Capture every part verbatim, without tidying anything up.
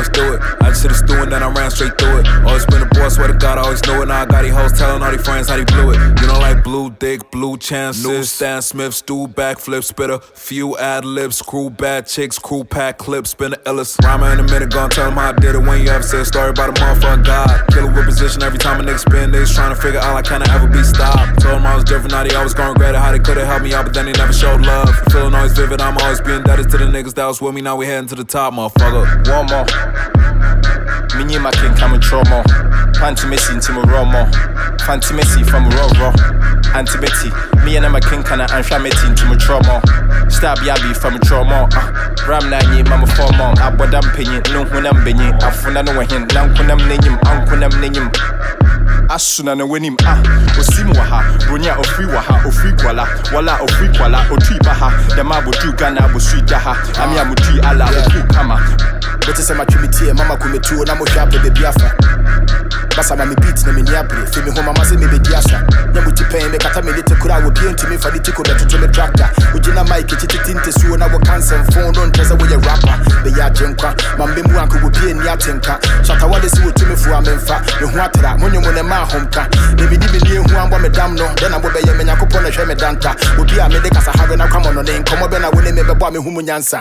always do it. I just hit a stew and then I ran straight through it. Always been a boy, swear to God, I always knew it. Now I got these hoes telling all these friends how they blew it. You know, like blue dick, blue chances. New Stan Smith, stew backflip, spit a few ad libs, screw bad chicks, crew pack clips, spin the illest. Rhymer in a minute, gon' tell them how I did it. When you ever say a story about a motherfucking God. Killer with position every time a nigga spin. Niggas trying to figure out like, can I ever be stopped? Told them I was different, now they always gon' regret it. How they could've helped me out, but then they never showed love. Feeling always vivid, I'm always being indebted to the niggas that was with me. Now we heading to the top, motherfucker. One more. Minnie my king coming trauma. Panty Messi into my Romo. Panty Messi from Roro. Auntie Betty. Me and my king can I answer me into my trauma. Stab Yabi from trauma. Ram Nani, Mama for mom. I bought them penny. No when I'm benny. I found no one. Now when I'm name, Uncle I'm name. Asuna na wenim ah osimu wa ha bronya ofri wa ha ofri kwala wala ofri kwala otui ba ha dema bodu Ghana abosui da ha ami amutui ala oku kama Better say my committee, mama kumetu na mo hwa pe be afa. Basa ma me beat na me niabre, fe me homa ma se me be diasa. Nya mo tipen me kata me lete kura wo pie ntimi fa di tiko beto to me tractor. Ojina mic titinte suo na wo cancel phone don tese wo ye rapper. Be ya jenkwa, ma me mu anko wo pie ni atenka. Chata wale si wo tumi fu amemfa. Me hu atra, monyo mo ne ma homka. Me bi di me nie hu ambo me dam no, den ambo be ye me nyakopɔ na hwɛ me danta. Obi a me de kasa have na kwamo no ne nkomo be na wo ne me bebo a me hu mu nyansa.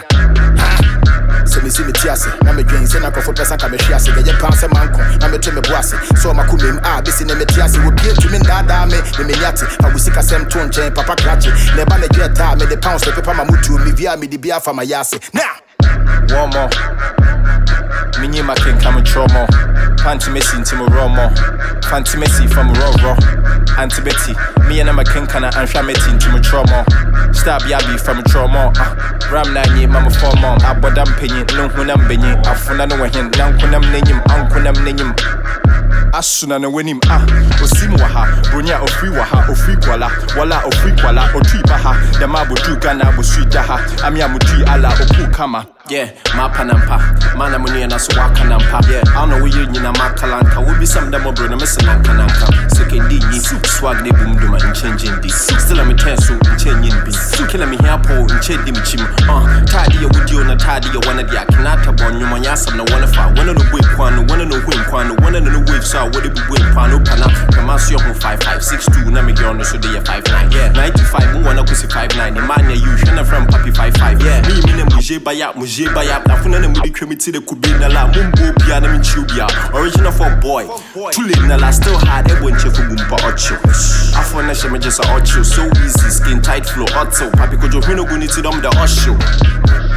Se me si me tiase, na me dwen se na kofo pesa ka me hwiase, ge ye panse manko, na me to me boase. So makumem a bisi ne me tiase, wo pie to me ndada me, me me nyate, fa wo sika sem to nchen papa krache. Ne ba na dweta me de pounds pe papa mamutu, me via me di bia fa ma yase. Now, one more. Minnie my king coming trauma. Panty Messi into my Romo. Panty Messi from Roro. Auntie Betty. Me and my king can I answer me into my trauma. Stab Yabi from trauma. Ram Nani, Mama for mom. I bought them penny. No when I'm benny. I found no one. Now when I'm name, Uncle I'm name. Asuna na wenim ah osimu wa ha bronya ofri wa ha ofri kwala wala ofri kwala otui ba ha dema bodu Ghana abosui da ha ami amutui ala oku kama yeah ma panampa mana muni na so waka nampa yeah I know we nyina makalanta we be some demo bro na mesena kananka sekendi ni swag ne bum duma changing di still am ten so changing bi kila me here po nchendi michim ah tadi ya wudi ona tadi ya wana dia kinata bonyo nyasam na wana fa wana no boy kwano wana no hwen kwano wana no wave so what it be win pano pana Kamasio ho five five six two na me girl no so dey five nine yeah ninety-five mo wana kusi five nine man ya you shana from papi five five yeah me me na muje baya muje baya afuna na mudi kwemiti de kubi na la mumbo bia na me chubia original for boy too late na la still hard ebo nchefu bumpa ocho afuna she me just ocho so easy skin tight flow auto papi kojo hino guni ti dom the osho